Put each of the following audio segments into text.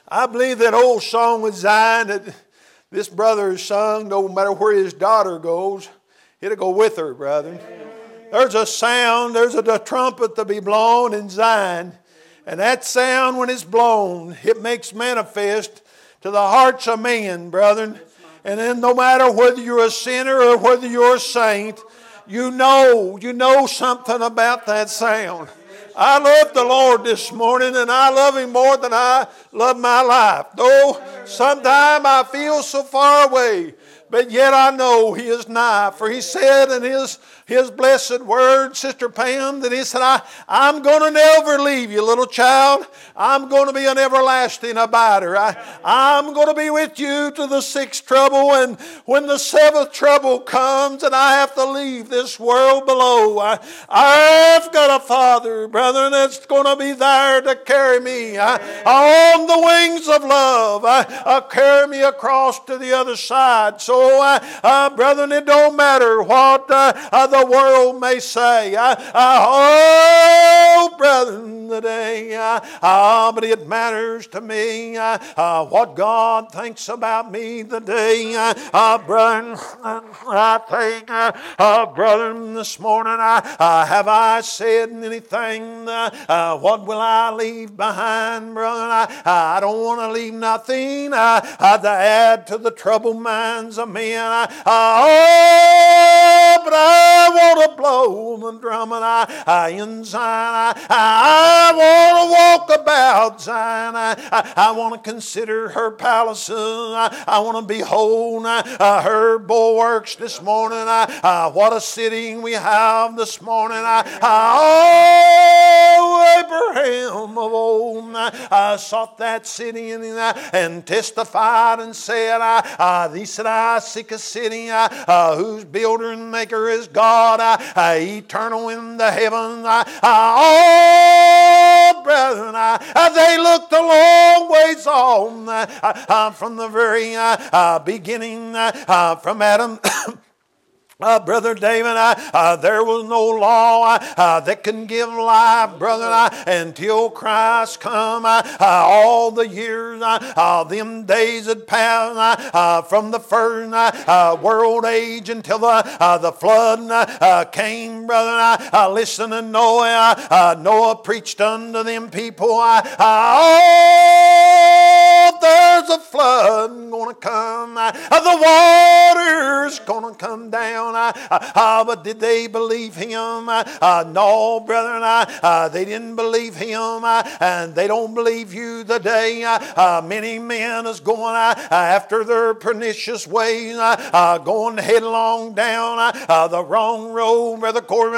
I believe that old song with Zion that this brother has sung, no matter where his daughter goes, it'll go with her, brother. There's a sound, there's a trumpet to be blown in Zion. And that sound, when it's blown, it makes manifest to the hearts of men, brethren. And then no matter whether you're a sinner or whether you're a saint, you know something about that sound. I love the Lord this morning, and I love Him more than I love my life. Though sometimes I feel so far away, but yet I know He is nigh. For He said in His blessed word, Sister Pam, that He said, I'm going to never leave you, little child. I'm going to be an everlasting abider. I'm going to be with you to the sixth trouble. And when the seventh trouble comes and I have to leave this world below, I've got a Father, brother, that's going to be there to carry me on the wings of love, carry me across to the other side. So, brethren, it don't matter what the world may say. Oh, brethren, today, but it matters to me what God thinks about me today. Brethren, I think, brethren, this morning, have I said anything? What will I leave behind, brethren? I don't want to leave nothing to add to the troubled minds of men. But I want to blow the drum and in Zion. I want to walk about Zion. I want to consider her palaces. I want to behold her bulwarks this morning. What a city we have this morning. Oh, Abraham of old sought that city and testified and said, he said, I seek a city whose builder and maker is God, eternal in the heavens. Oh, brethren, they looked a long ways on from the very beginning, from Adam. Brother David, there was no law that can give life, brother, until Christ come. All the years, them days had passed from the first world age until the flood came, brother. Listen to Noah. Noah preached unto them people. Oh, there's a flood going to come. The water's going to come down. But did they believe him? No, brethren, they didn't believe him, and they don't believe you today. Many men is going after their pernicious ways, going headlong down the wrong road, Brother Corbin.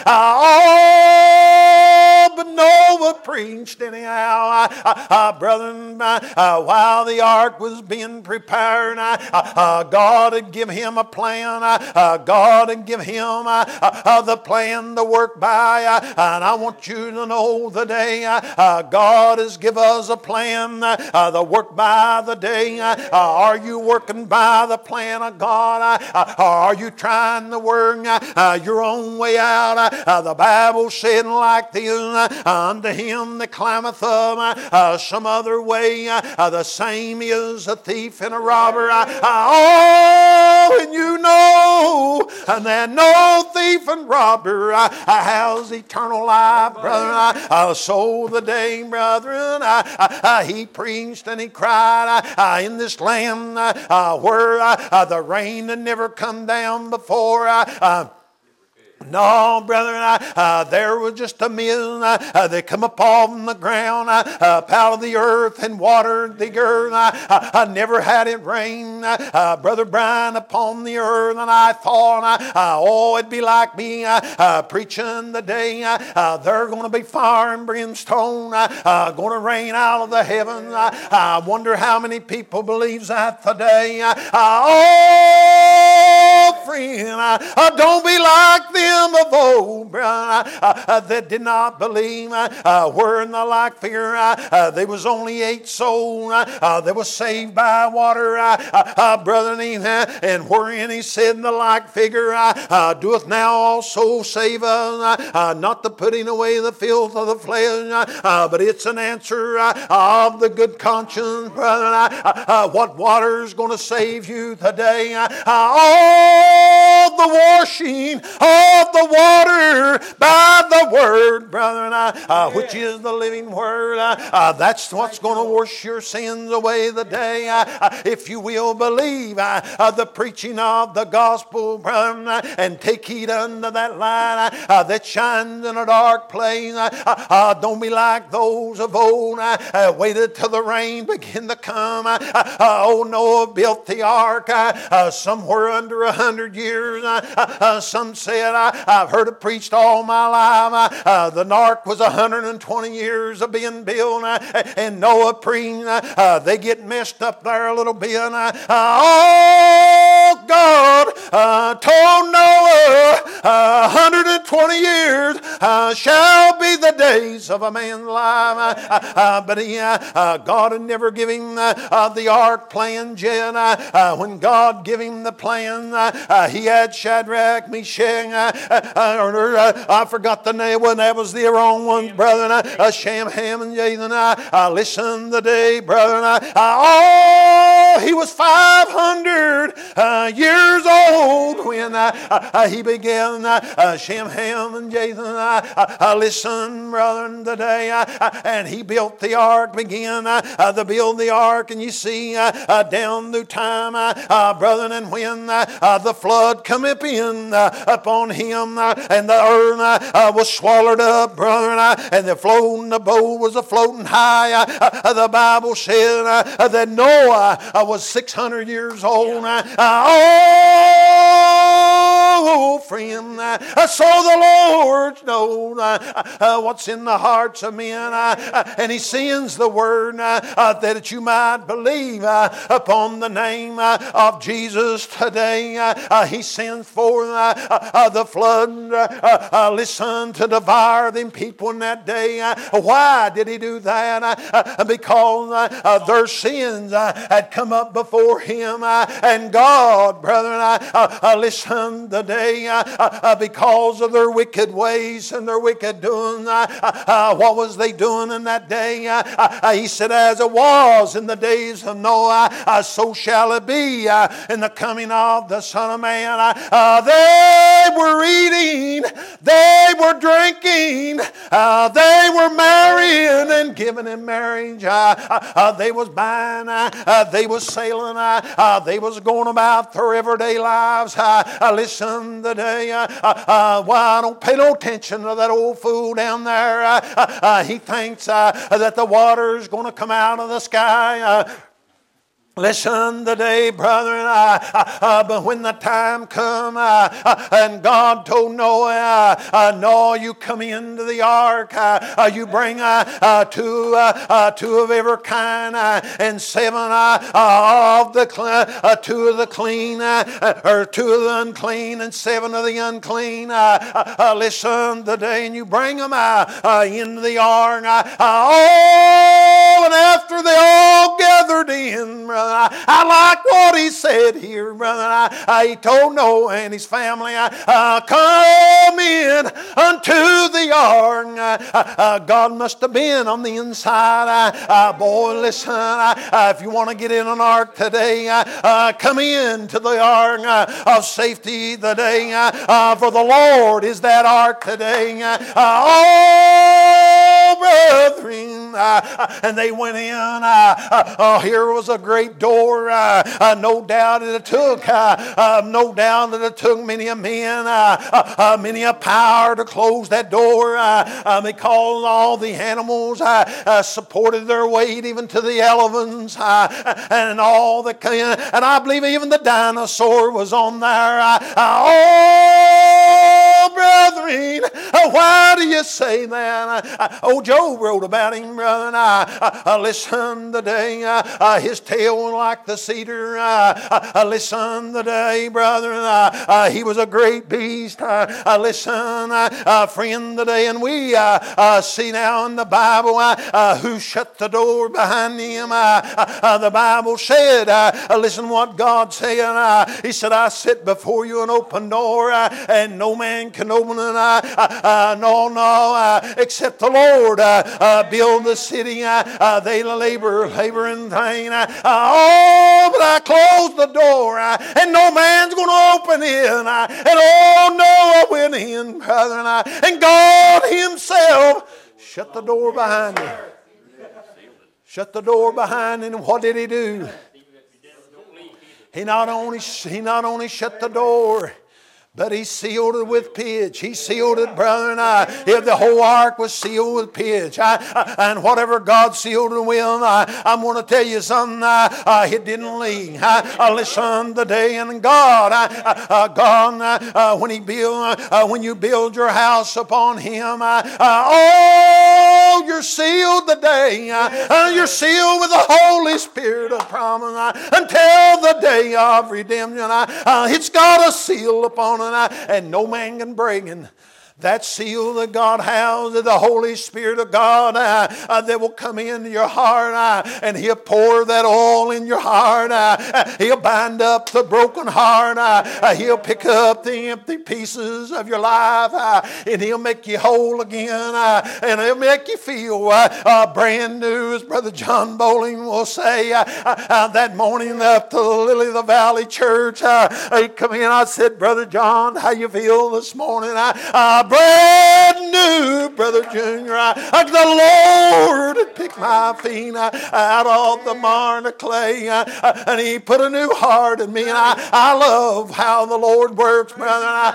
But Noah preached anyhow, brethren, while the ark was being prepared. God had given him a plan. God had given him the plan to work by. And I want you to know today, God has given us a plan to work by the day. Are you working by the plan of God? Or are you trying to work your own way out? The Bible said like this, unto him that climbeth up some other way, the same is a thief and a robber. Oh, and you know, and that no thief and robber has eternal life, brother. So the day, brethren, he preached and he cried in this land where the rain had never come down before. No, brethren, there was just a mill that come upon the ground, out of the earth and watered the earth. I never had it rain, Brother Brian, upon the earth, and I thought, oh, it'd be like me preaching the day. They're going to be fire and brimstone, going to rain out of the heavens. I wonder how many people believes that today. Oh, friend, don't be like them of old, brother, that did not believe. Were in the like fear. There was only 8 souls that was saved by water, brother, and wherein he said in the like figure, doeth now also save us, not the putting away the filth of the flesh, but it's an answer of the good conscience, brother. What water's going to save you today? All the washing of the water by the word, brother, which is the living word. That's what's going to wash your sins away today. If you will believe the preaching of the gospel, brother, and take heed unto that light that shines in a dark place. Don't be like those of old, waited till the rain began to come. Noah built the ark somewhere under 100 years. Some said, I've heard it preached all my life. The ark was 120 years of being built, and Noah preached. They get messed up there a little bit. God told Noah 120 years shall be the days of a man's life. But God had never given the ark plan yet. When God gave him the plan, he had Shadrach, Meshach, I forgot the name, well, that was the wrong one, brother. Shem, Ham, and Japheth. Listen today, brother. He was 500 years old when he began. Shem, Ham, and Japheth. Listen, brother, today. And he built the ark, began to build the ark, and you see down through time, brother, and when the flood come up in upon him, and the earth was swallowed up, brother, and the boat was floating high. The Bible said that Noah was 600 years old. Oh, friend, so the Lord knows what's in the hearts of men, and He sends the word that you might believe upon the name of Jesus today. He sends forth the flood, listen, to devour them people in that day. Why did He do that? Because their sins had come up before Him, and God, brother, listen today, because of their wicked ways and their wicked doings. What was they doing in that day? He said, as it was in the days of Noah, so shall it be in the coming of the Son of Man. They were eating, they were drinking, they were marrying and giving in marriage. They was buying, they was sailing, they was going about their everyday lives. Listen today, why don't pay no attention to that old fool down there. He thinks that the water's going to come out of the sky. Listen today, brother, but when the time come, and God told Noah, Noah, you come into the ark, you bring two of every kind, and 7 of the 2 of the clean, or 2 of the unclean, and 7 of the unclean. Listen today, and you bring them into the ark. And after they all gathered in, brother, I like what he said here, brother. He told Noah and his family, come in unto the ark. God must have been on the inside. Boy, listen, if you want to get in an ark today, come in to the ark of safety today. For the Lord is that ark today. Oh, brethren, and they went in. Here was a great door. No doubt it took. No doubt that it took many a man, many a power to close that door, because all the animals supported their weight, even to the elephants, and all the. And I believe even the dinosaur was on there. Oh, brethren, why do you say that? Old Job wrote about him, brother, and I listen today. His tail like the cedar. Listen today, brother, and he was a great beast. Listen, friend, today, and we see now in the Bible who shut the door behind him. The Bible said, listen what God said. He said, I sit before you an open door, and no man can open it. No, except the Lord build the city. They labor in vain. Oh, but I closed the door, and no man's going to open it. And oh, Noah went in, brother, and God himself shut the door behind him. Shut the door behind him. And what did he do? He not only shut the door, but he sealed it with pitch. He sealed it, brother, and if the whole ark was sealed with pitch. And whatever God sealed it with, I'm going to tell you something, it didn't leak. Listen today, and God, when you build your house upon Him, you're sealed today. You're sealed with the Holy Spirit of promise until the day of redemption. It's got a seal upon it. And no man can break it. That seal that God has is the Holy Spirit of God that will come into your heart and He'll pour that oil in your heart. He'll bind up the broken heart. He'll pick up the empty pieces of your life and He'll make you whole again and He'll make you feel brand new, as Brother John Bowling will say. That morning up to the Lily of the Valley Church, he come in, I said, Brother John, how you feel this morning? Brand new, Brother Junior. The Lord had picked my feet out of the barn of clay, and He put a new heart in me. And I love how the Lord works, brother.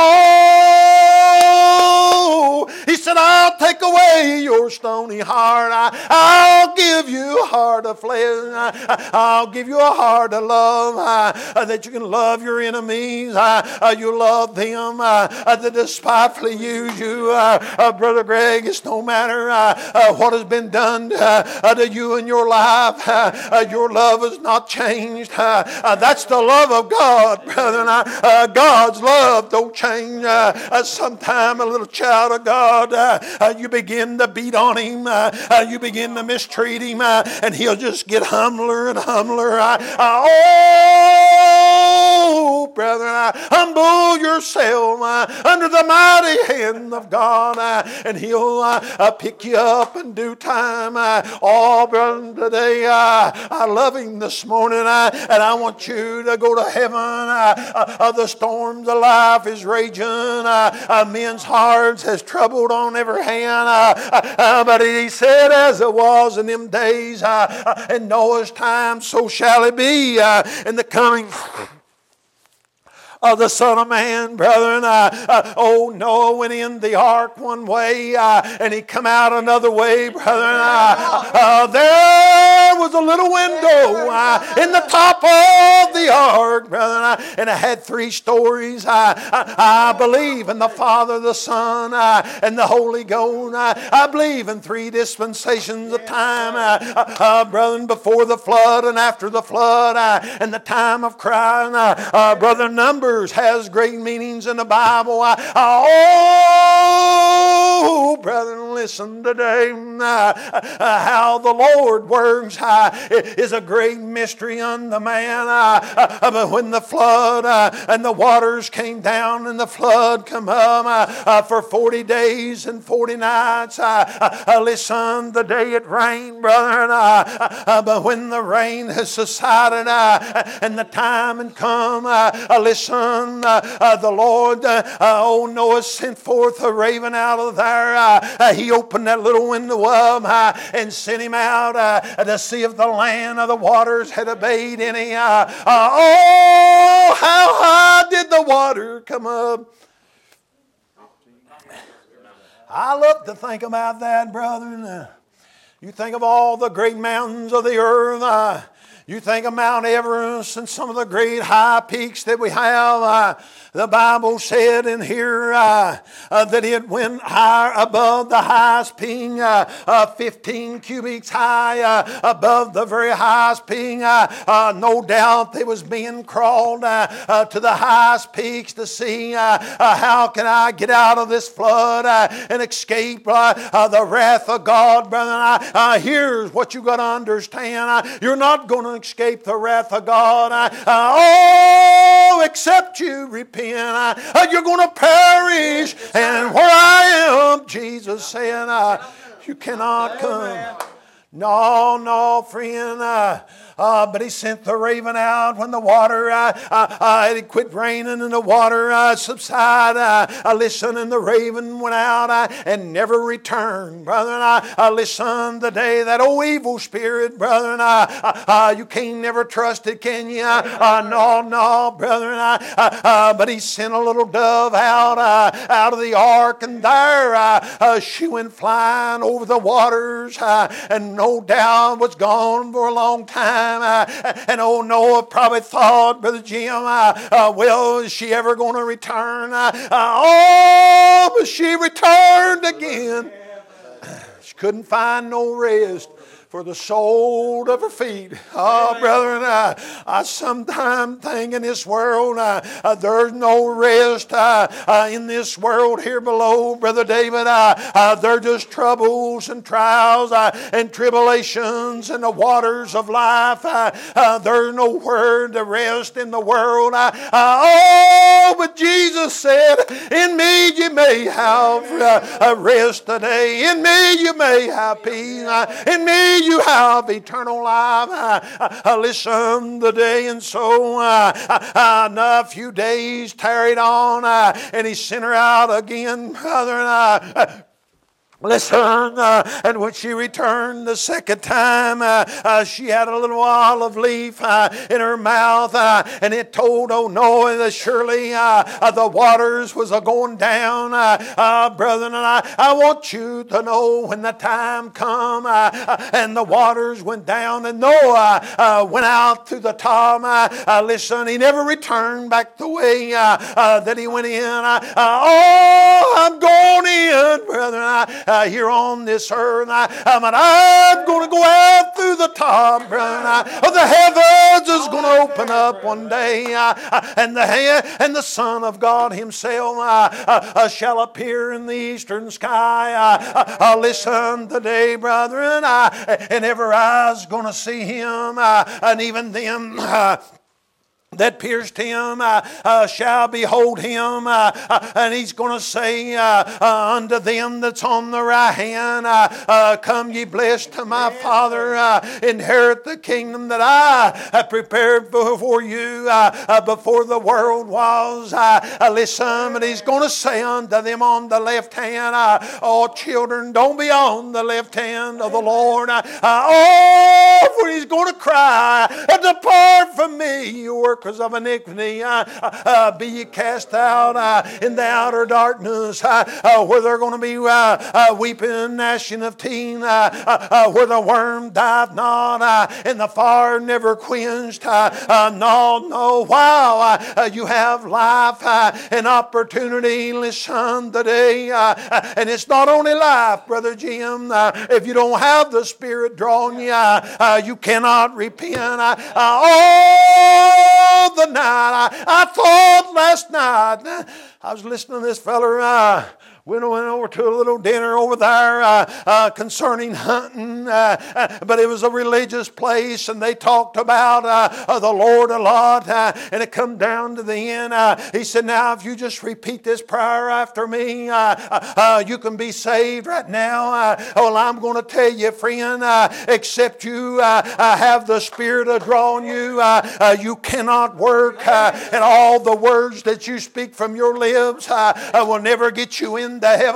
He said, I'll take away your stony heart. I'll give you a heart of flesh. I'll give you a heart of love, that you can love your enemies. You love them that despitefully use you. Brother Greg, it's no matter what has been done to you in your life. Your love has not changed. That's the love of God, brother. God's love don't change. Sometime a little child of God, you begin to beat on him. You begin to mistreat him, and he'll just get humbler and humbler. Oh, brother, humble yourself under the mighty hand of God, and He'll pick you up in due time. Oh, brother, today I love Him this morning, and I want you to go to heaven. The storms of life is raging. Men's hearts has troubled on every hand. But He said, as it was in them days, in Noah's time, so shall it be in the coming of the Son of Man, brother. And Noah went in the ark one way, and he come out another way, brother. There was a little window in the top of the ark, brother, and it had 3 stories. I believe in the Father, the Son, and the Holy Ghost. I believe in 3 dispensations of time, brother, before the flood and after the flood, and the time of crying. Brother, Numbers has great meanings in the Bible. Oh, brethren, listen today. How the Lord works is a great mystery unto man. But when the flood and the waters came down and the flood come up for 40 days and 40 nights, listen, the day it rained, brother, but when the rain has subsided and the time had come, listen, the Lord, Noah sent forth a raven out of there. He opened that little window up and sent him out to see if the land of the waters had obeyed any. How high did the water come up? I love to think about that, brother. You think of all the great mountains of the earth. You think of Mount Everest and some of the great high peaks that we have. The Bible said in here that it went higher above the highest peak, 15 cubits high above the very highest peak. No doubt they was being crawled to the highest peaks to see how can I get out of this flood and escape the wrath of God, brother. Here's what you got to understand. You're not going to escape the wrath of God. Except you repent. You're going to perish. And where I am, Jesus said, you cannot come. No, friend. But He sent the raven out when the water it quit raining and the water subsided. Listen, and the raven went out and never returned, brother. Listen, the day that old evil spirit, brother, you can't never trust it, can you? No, brother. But He sent a little dove out of the ark, and there she went flying over the waters, and no doubt was gone for a long time. And Noah probably thought, Brother Jim, well, is she ever going to return? But she returned again. She couldn't find no rest for the sole of her feet. Brethren, I sometimes think in this world there's no rest in this world here below, Brother David. They're just troubles and trials and tribulations and the waters of life. There's nowhere to rest in the world. But Jesus said, in me you may have rest today. In me you may have peace. In me you have eternal life. Listen, the day and so a few days tarried on, and He sent her out again, brother. Listen, and when she returned the second time, she had a little olive leaf in her mouth, and it told Noah that surely the waters was going down. Brother, and I want you to know when the time come and the waters went down and Noah went out to the top, listen, he never returned back the way that he went in. I'm going in, brother. Here on this earth, I'm going to go out through the top, brother. The heavens is going to open up one day, and the Son of God Himself shall appear in the eastern sky. Listen today, brethren, and every eye's going to see Him, and even them that pierced Him shall behold Him, and He's going to say unto them that's on the right hand, come ye blessed to my Father, inherit the kingdom that I have prepared for you before the world was. Listen, and He's going to say unto them on the left hand, children, don't be on the left hand of the Lord. For He's going to cry, depart from me, you workers of iniquity. Be ye cast out in the outer darkness, where they're going to be weeping and gnashing of teeth, where the worm dieth not and the fire never quenched. No, while you have life and opportunity, listen today, and it's not only life, Brother Jim. If you don't have the Spirit drawing you, you cannot repent. The night I thought last night, I was listening to this feller. We went over to a little dinner over there concerning hunting, but it was a religious place, and they talked about the Lord a lot, and it come down to the end. He said, now if you just repeat this prayer after me, you can be saved right now. Well, I'm going to tell you, friend, except you have the Spirit of drawing you, you cannot work, and all the words that you speak from your lips will never get you into heaven.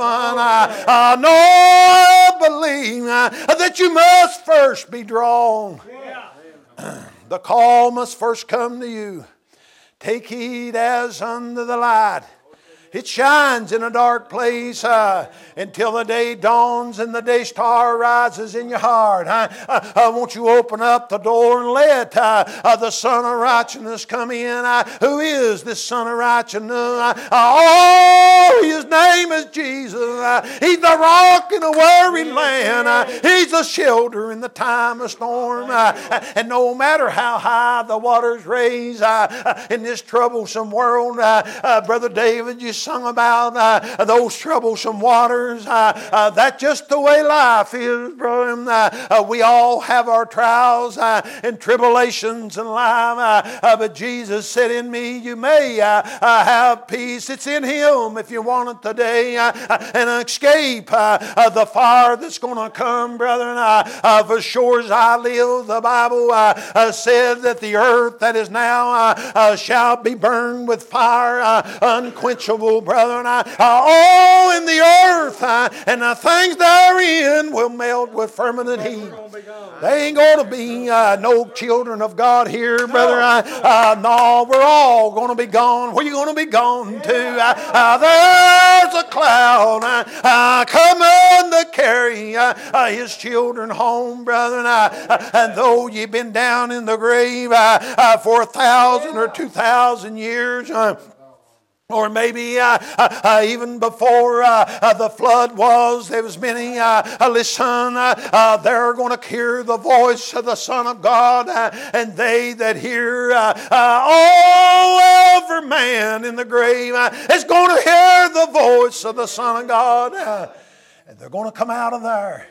I believe that you must first be drawn. The call must first come to you. Take heed as unto the light It shines in a dark place until the day dawns and the day star rises in your heart. Won't you open up the door and let the Son of Righteousness come in? Who is this Son of Righteousness? Oh, His name is Jesus. He's the rock in a weary land. He's the shelter in the time of storm. And no matter how high the waters raise in this troublesome world, Brother David, you sung about those troublesome waters. That's just the way life is, brother. We all have our trials and tribulations in life, but Jesus said, in me you may have peace. It's in Him if you want it today, and escape the fire that's going to come, brethren. For sure as I live, the Bible said that the earth that is now shall be burned with fire unquenchable, brethren. Oh, in the earth and the things therein will melt with fervent heat. They ain't going to be no children of God here, brother. No, we're all going to be gone. Where you going to be gone to? There's a cloud coming to carry His children home, brethren. And though you've been down in the grave for 1,000 or 2,000 years, or maybe even before the flood was, there was many, listen, they're going to hear the voice of the Son of God, and they that hear, every man in the grave is going to hear the voice of the Son of God, and they're going to come out of there.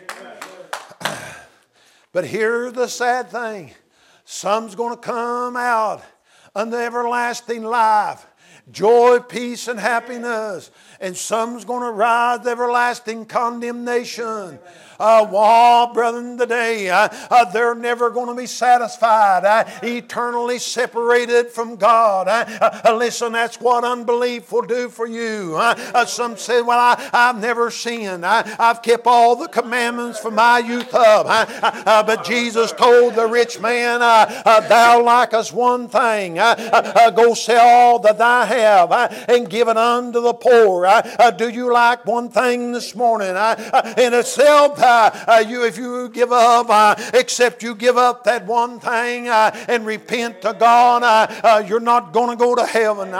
But here's the sad thing. Some's going to come out unto everlasting life, joy, peace, and happiness. And some's going to rise to everlasting condemnation. Brethren, today, they're never going to be satisfied, eternally separated from God. Listen, that's what unbelief will do for you. Some say, well, I've never sinned. I've kept all the commandments from my youth up. But Jesus told the rich man, thou lackest one thing. Go sell all that thou have and give it unto the poor. Do you lack one thing this morning? In itself, if you give up, except you give up that one thing and repent to God, you're not going to go to heaven.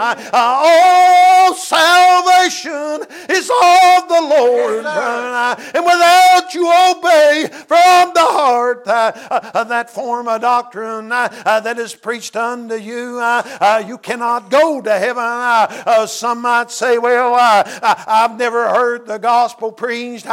All salvation is of the Lord. And without you obey from the heart that form of doctrine that is preached unto you, you cannot go to heaven. Some might say, well, I've never heard the gospel preached.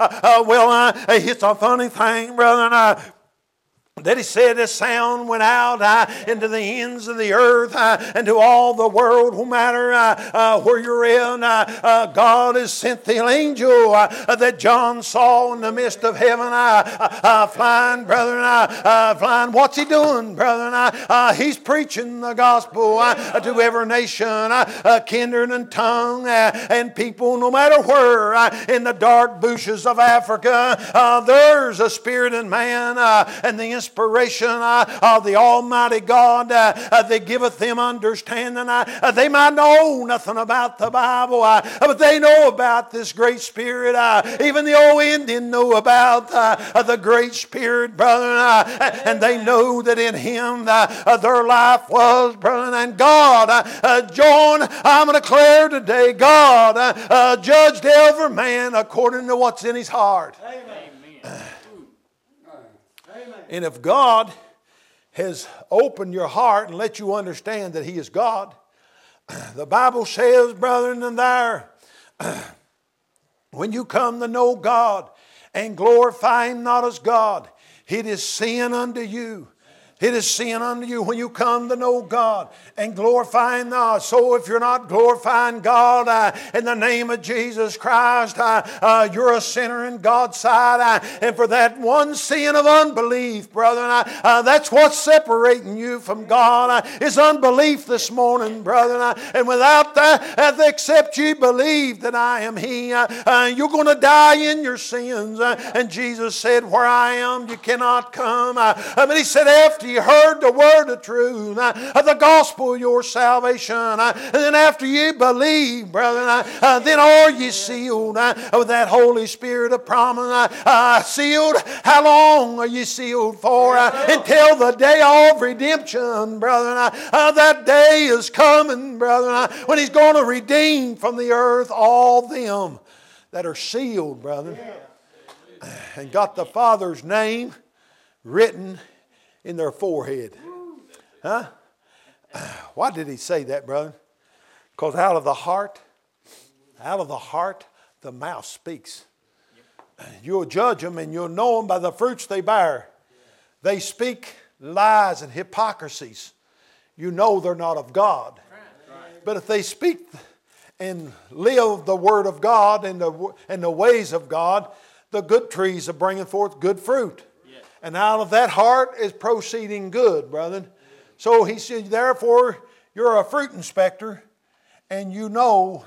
It's a funny thing, brother. That He said the sound went out into the ends of the earth and to all the world, no matter where you're in. God has sent the angel that John saw in the midst of heaven flying, brethren, flying. What's he doing, brethren? He's preaching the gospel to every nation, kindred and tongue, and people, no matter where. In the dark bushes of Africa, there's a spirit in man, and the inspiration of the Almighty God that giveth them understanding. They might know nothing about the Bible, but they know about this great Spirit. Even the old Indian know about the great Spirit, brother, and they know that in Him their life was, brother, and God, John, I'm going to declare today, God judged every man according to what's in his heart. Amen. And if God has opened your heart and let you understand that He is God, the Bible says, brethren, and there, when you come to know God and glorify Him not as God, it is sin unto you. It is sin unto you when you come to know God and glorify Him not. So if you're not glorifying God in the name of Jesus Christ, you're a sinner in God's sight. And for that one sin of unbelief, brother, that's what's separating you from God, is unbelief this morning, brother. And without that, except you believe that I am He, you're going to die in your sins. And Jesus said, where I am, you cannot come. But He said, after you heard the word of truth, of the gospel of your salvation, and then after you believe, brother, then are you sealed with that Holy Spirit of promise? Sealed? How long are you sealed for? Until the day of redemption, brother. That day is coming, brother, when He's going to redeem from the earth all them that are sealed, brother, and got the Father's name written in their forehead. Huh? Why did He say that, brother? Because out of the heart, the mouth speaks. You'll judge them and you'll know them by the fruits they bear. They speak lies and hypocrisies. You know they're not of God. But if they speak and live the Word of God and the ways of God, the good trees are bringing forth good fruit. And out of that heart is proceeding good, brother. So He said, therefore, you're a fruit inspector, and you'll know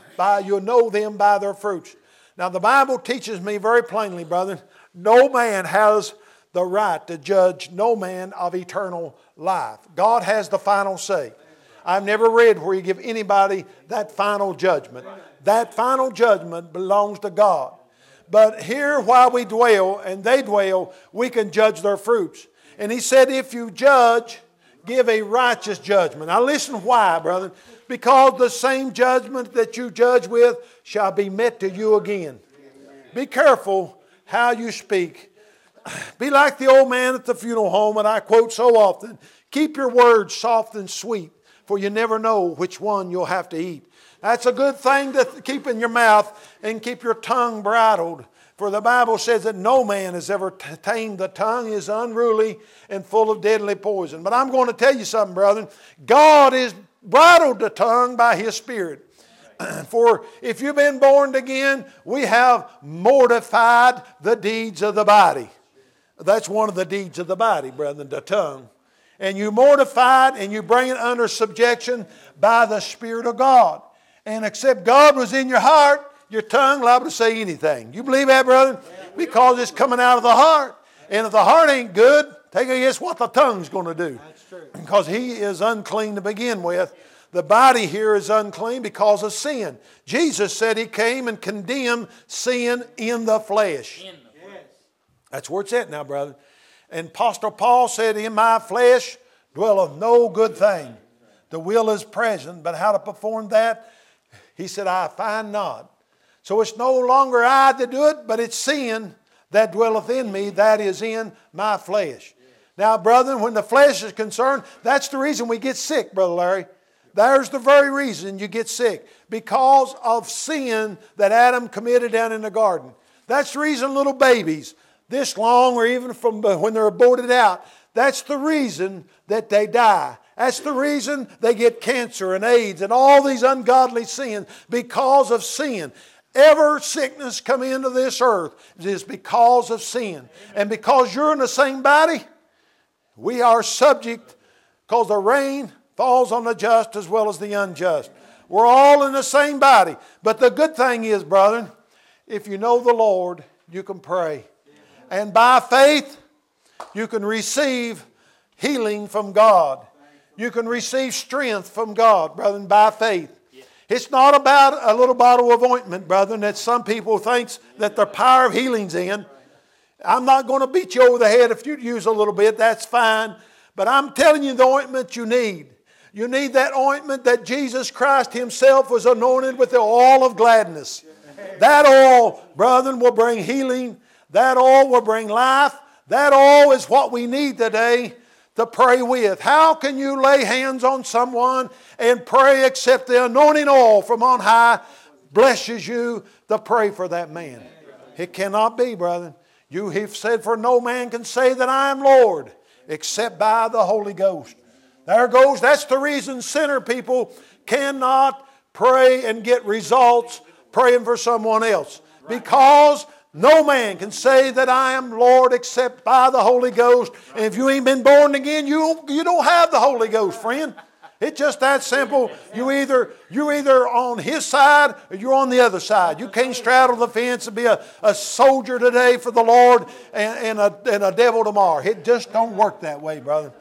them by their fruits. Now the Bible teaches me very plainly, brother, no man has the right to judge no man of eternal life. God has the final say. I've never read where you give anybody that final judgment. That final judgment belongs to God. But here while we dwell and they dwell, we can judge their fruits. And He said, if you judge, give a righteous judgment. Now listen why, brother. Because the same judgment that you judge with shall be met to you again. Be careful how you speak. Be like the old man at the funeral home, and I quote so often, keep your words soft and sweet, for you never know which one you'll have to eat. That's a good thing to keep in your mouth and keep your tongue bridled. For the Bible says that no man has ever tamed the tongue, is unruly and full of deadly poison. But I'm going to tell you something, brethren. God has bridled the tongue by His Spirit. For if you've been born again, we have mortified the deeds of the body. That's one of the deeds of the body, brethren, the tongue. And you mortify it and you bring it under subjection by the Spirit of God. And except God was in your heart, your tongue liable to say anything. You believe that, brother? Because it's coming out of the heart. And if the heart ain't good, take a guess what the tongue's going to do. That's true. Because he is unclean to begin with. The body here is unclean because of sin. Jesus said He came and condemned sin in the flesh. That's where it's at now, brother. And Apostle Paul said, in my flesh dwelleth no good thing. The will is present, but how to perform that? He said, I find not. So it's no longer I that do it, but it's sin that dwelleth in me, that is in my flesh. Now, brethren, when the flesh is concerned, that's the reason we get sick, Brother Larry. There's the very reason you get sick. Because of sin that Adam committed down in the garden. That's the reason little babies, this long or even from when they're aborted out, that's the reason that they die. That's the reason they get cancer and AIDS and all these ungodly sins, because of sin. Ever sickness come into this earth is because of sin. And because you're in the same body, we are subject, because the rain falls on the just as well as the unjust. We're all in the same body. But the good thing is, brethren, if you know the Lord, you can pray. And by faith, you can receive healing from God. You can receive strength from God, brethren, by faith. It's not about a little bottle of ointment, brethren, that some people think that the power of healing's in. I'm not going to beat you over the head if you use a little bit. That's fine. But I'm telling you the ointment you need. You need that ointment that Jesus Christ Himself was anointed with the oil of gladness. That oil, brethren, will bring healing. That oil will bring life. That oil is what we need today to pray with. How can you lay hands on someone and pray except the anointing oil from on high blesses you to pray for that man? It cannot be, brethren. You have said, for no man can say that I am Lord except by the Holy Ghost. There goes. That's the reason sinner people cannot pray and get results praying for someone else. Because no man can say that I am Lord except by the Holy Ghost. And if you ain't been born again, you don't have the Holy Ghost, friend. It's just that simple. You're either on His side or you're on the other side. You can't straddle the fence and be a soldier today for the Lord and a devil tomorrow. It just don't work that way, brother.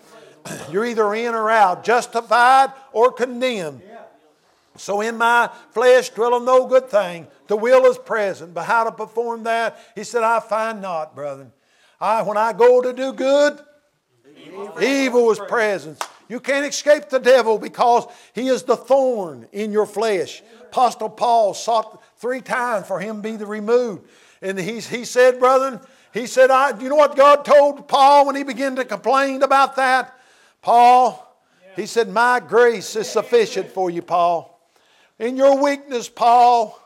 You're either in or out, justified or condemned. So in my flesh dwelleth no good thing. The will is present. But how to perform that? He said, I find not, brethren. When I go to do good, evil is present. You can't escape the devil because he is the thorn in your flesh. Apostle Paul sought 3 times for him to be removed. And he said, brethren, he said, you know what God told Paul when he began to complain about that? Paul, he said, my grace is sufficient for you, Paul. In your weakness, Paul,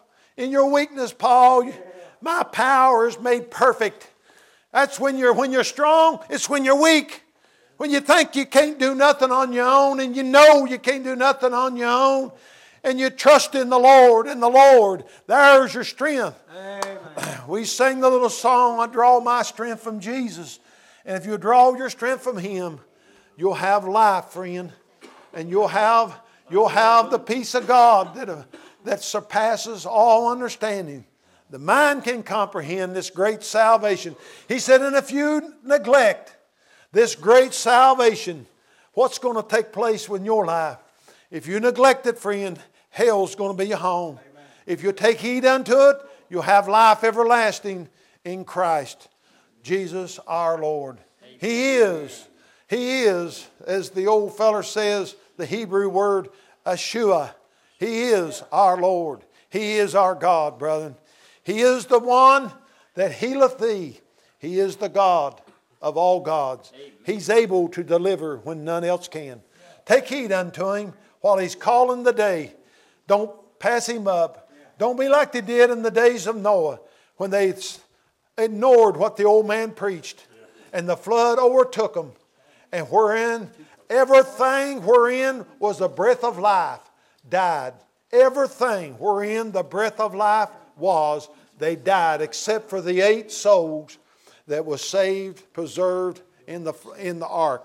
my power is made perfect. That's when you're strong, it's when you're weak. When you think you can't do nothing on your own, and you know you can't do nothing on your own, and you trust in the Lord, there's your strength. Amen. We sing the little song, I draw my strength from Jesus. And if you draw your strength from Him, you'll have life, friend. And you'll have the peace of God that surpasses all understanding. The mind can comprehend this great salvation. He said, and if you neglect this great salvation, what's going to take place with your life? If you neglect it, friend, hell's going to be your home. Amen. If you take heed unto it, you'll have life everlasting in Christ, Jesus our Lord. Amen. He is, as the old feller says, the Hebrew word Yeshua. He is our Lord. He is our God, brethren. He is the one that healeth thee. He is the God of all gods. Amen. He's able to deliver when none else can. Take heed unto Him while He's calling the day. Don't pass Him up. Don't be like they did in the days of Noah when they ignored what the old man preached and the flood overtook them. And everything wherein was the breath of life died. Everything wherein the breath of life was, they died, except for the 8 souls that was saved, preserved in the ark.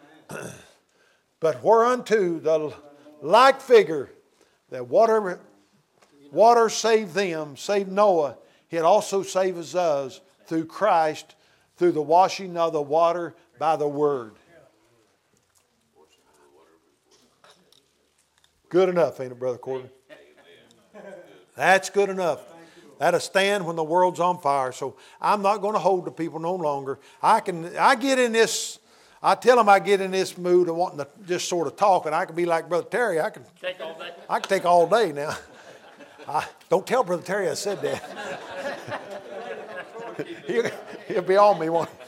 But whereunto the like figure that water saved them, saved Noah, it also saves us through Christ, through the washing of the water by the Word. Good enough, ain't it, Brother Corbin? That's good enough. That'll stand when the world's on fire. So I'm not going to hold the people no longer. I get in this mood of wanting to just sort of talk, and I can be like Brother Terry. I can take all day now. Don't tell Brother Terry I said that. He'll be on me one.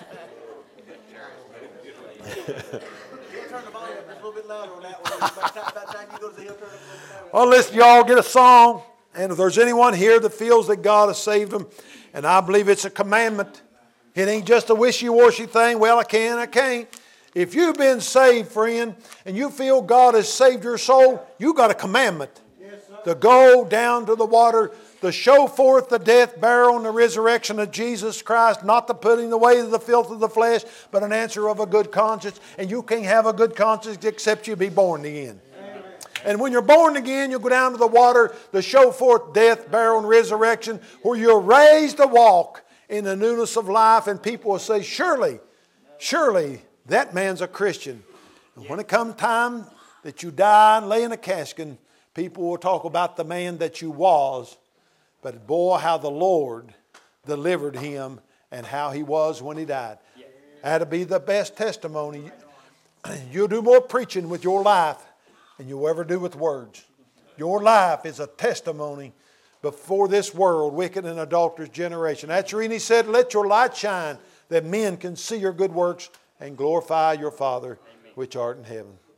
Well, listen, y'all, get a song. And if there's anyone here that feels that God has saved them, and I believe it's a commandment, it ain't just a wishy-washy thing, well, I can, I can't. If you've been saved, friend, and you feel God has saved your soul, you got a commandment to go down to the water, to show forth the death, burial, and the resurrection of Jesus Christ, not to put in the way of the filth of the flesh, but an answer of a good conscience. And you can't have a good conscience except you be born again. And when you're born again, you'll go down to the water to show forth death, burial, and resurrection, where you're raised to walk in the newness of life, and people will say, surely, that man's a Christian. And when it comes time that you die and lay in a casket, people will talk about the man that you was, but boy, how the Lord delivered him and how he was when he died. That'll be the best testimony. You'll do more preaching with your life than you'll ever do with words. Your life is a testimony before this world, wicked and adulterous generation. That's the reason He said, let your light shine, that men can see your good works and glorify your Father which art in heaven.